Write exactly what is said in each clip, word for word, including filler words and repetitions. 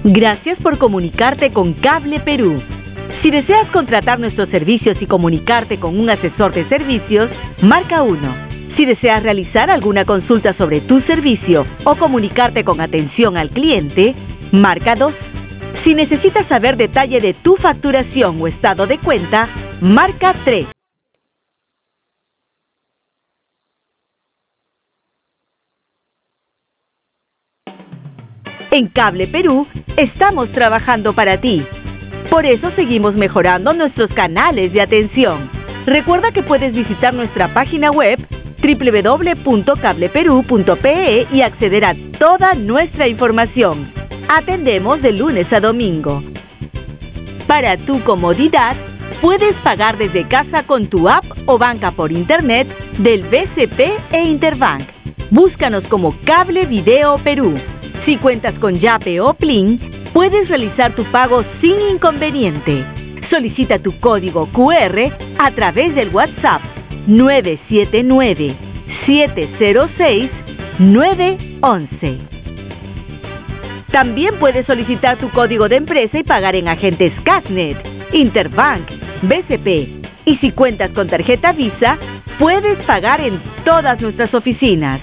Gracias por comunicarte con Cable Perú. Si deseas contratar nuestros servicios y comunicarte con un asesor de servicios, marca uno. Si deseas realizar alguna consulta sobre tu servicio o comunicarte con atención al cliente, marca dos. Si necesitas saber detalle de tu facturación o estado de cuenta, marca tres. En Cable Perú estamos trabajando para ti. Por eso seguimos mejorando nuestros canales de atención. Recuerda que puedes visitar nuestra página web doble u doble u doble u punto cable perú punto pe e y acceder a toda nuestra información. Atendemos de lunes a domingo. Para tu comodidad, puedes pagar desde casa con tu app o banca por internet del B C P e Interbank. Búscanos como Cable Video Perú. Si cuentas con Yape o Plin, puedes realizar tu pago sin inconveniente. Solicita tu código cu erre a través del WhatsApp nueve siete nueve, siete cero seis, nueve once. También puedes solicitar tu código de empresa y pagar en agentes Casnet, Interbank, B C P. Y si cuentas con tarjeta Visa, puedes pagar en todas nuestras oficinas.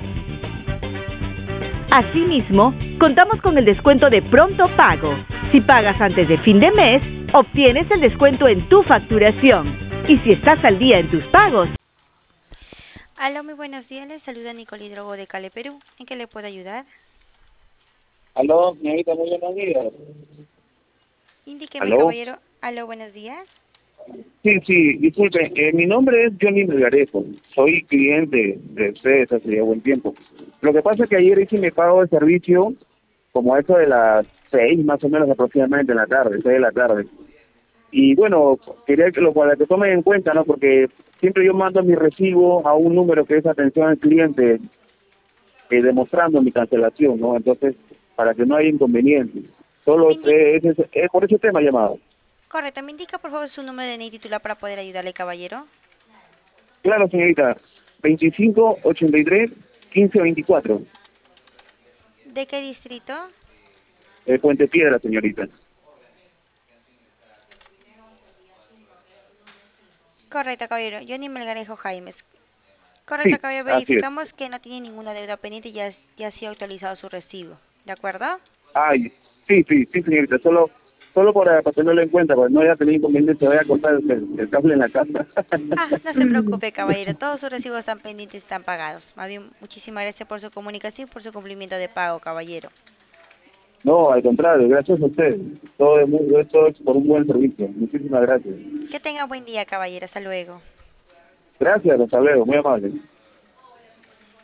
Asimismo, contamos con el descuento de pronto pago. Si pagas antes de fin de mes, obtienes el descuento en tu facturación. Y si estás al día en tus pagos... Aló, muy buenos días. Les saluda Nicole Hidrogo de Cable Perú. ¿En qué le puedo ayudar? Aló, señorita, muy buenos días. Indíqueme, ¿Aló? caballero. Aló, buenos días. Sí, sí, disculpe, eh, mi nombre es Johnny Melgarejo, soy cliente de ustedes hace ya buen tiempo. Lo que pasa es que ayer hice mi pago de servicio como eso de las seis más o menos aproximadamente en la tarde, seis de la tarde. Y bueno, quería que lo para que tomen en cuenta, ¿no? Porque siempre yo mando mi recibo a un número que es atención al cliente, eh, demostrando mi cancelación, ¿no? Entonces, para que no haya inconvenientes. Solo eh, es, es, es por ese tema llamado. Correcto. ¿Me indica, por favor, su número de N I y titular para poder ayudarle, caballero? Claro, señorita. veinticinco, ochenta y tres, quince, veinticuatro. ¿De qué distrito? Eh, Puente Piedra, señorita. Correcto, caballero. Johnny Melgarejo Jaimes. Correcto, Sí, caballero. así es. Verificamos que no tiene ninguna deuda pendiente y ya, ya ha sido actualizado su recibo. ¿De acuerdo? Ay, sí, sí, sí, señorita. Solo solo para, para tenerlo en cuenta, para no haya tenido inconveniente, voy a cortar el, el cable en la casa. Ah, no se preocupe, caballero. Todos sus recibos están pendientes y están pagados. Más bien, muchísimas gracias por su comunicación y por su cumplimiento de pago, caballero. No, al contrario, gracias a usted. Todo es, muy, todo es por un buen servicio. Muchísimas gracias. Que tenga buen día, caballero. Hasta luego. Gracias, hasta luego, muy amable.